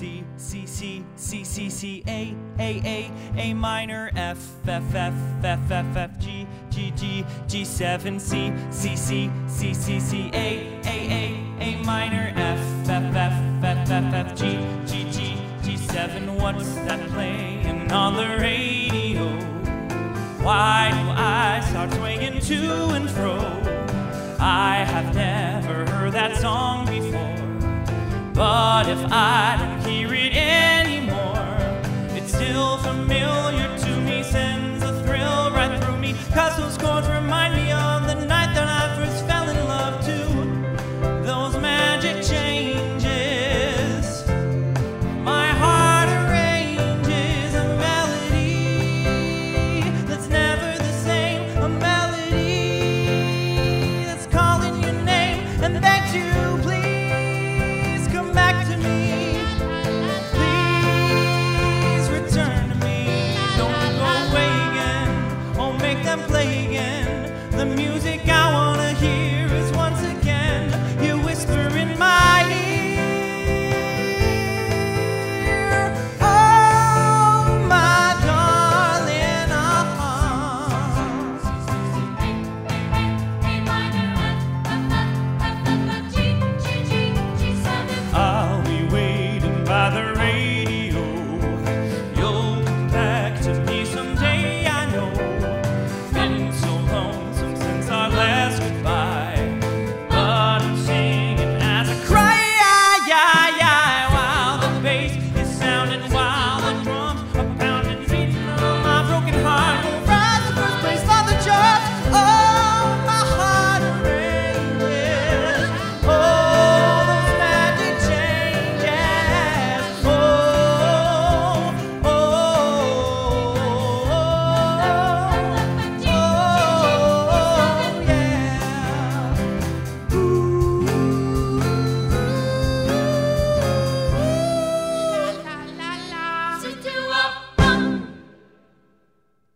C, C, C, C, C, C, A minor, F, F, F, F, F, F, G, G, G, G7, C, C, C, C, C, C, A minor, F, F, F, F, F, F, G, G, G, G7. What's that playing on the radio? Why do I start swinging to and fro? I have never heard that song before, but if I